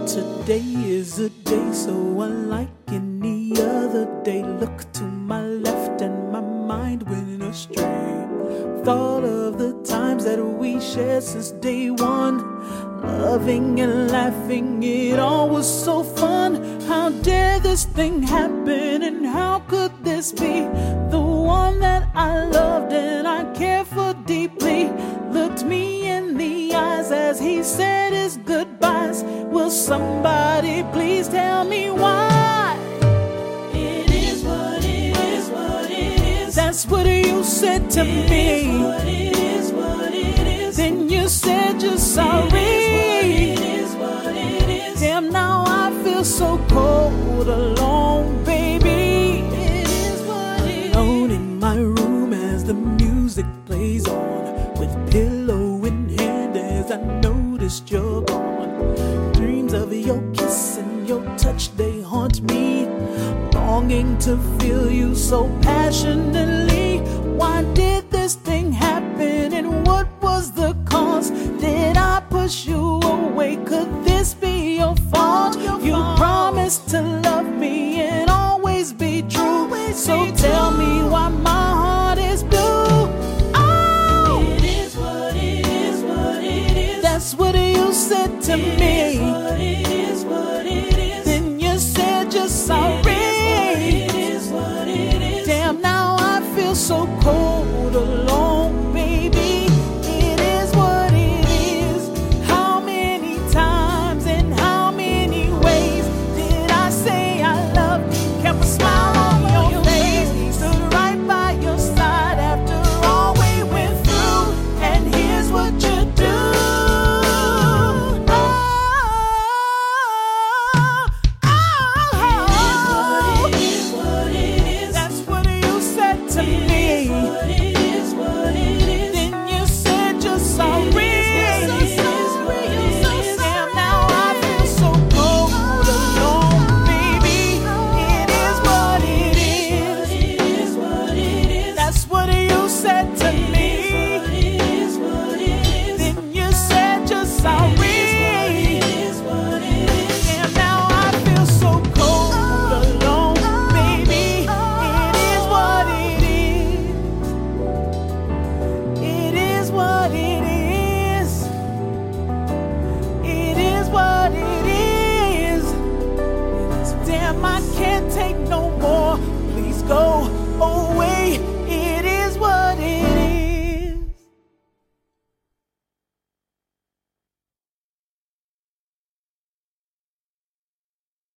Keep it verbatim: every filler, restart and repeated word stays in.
Today is a day so unlike any other day. Look to my left and my mind went astray. Thought of the times that we shared since day one, loving and laughing, it all was so fun. How dare this thing happen, and how could this be? The one that I loved and I cared for deeply looked me in the eyes as he said his goodbyes. Will somebody please tell me why? It is what it is, what it is. That's what you said to it me. Is what it is, what it is. Then you said you're sorry. It is what it is, what it is. Damn, now I feel so cold alone, baby. It is what it is. Alone in my room as the music plays on, with pillow in hand as I noticed you're gone. Dreams of your kiss and your touch, they haunt me, longing to feel you so passionately. Why did this thing happen, and what was the cause? Did I push you away? Could this be your fault? Your you fault. promised to love me and always be true. Always so be tell true. me why my heart is blue. Oh, It is what it is, what it is. that's what you said to It me. is what it is, what it is. Then you said you're sorry. It is what it is. Damn, now I feel so cold alone, baby. It is what it is. How many times and how many ways did I say I love you? Kept a smile on your face, stood right by your side after all we went through. And here's what you do. Oh, It is what it is. that's what you said to me. What it is, what it is. Then you said you're sorry. Damn, now I feel so cold alone, baby. It is what it is. It is what it is. That's what you said to me. It is what it is. Then you said you're sorry. It is what it is. Damn, now I feel so cold alone, baby. It is what it is. It is what it is. It is what it is. Damn, I can't take no more. Please go away.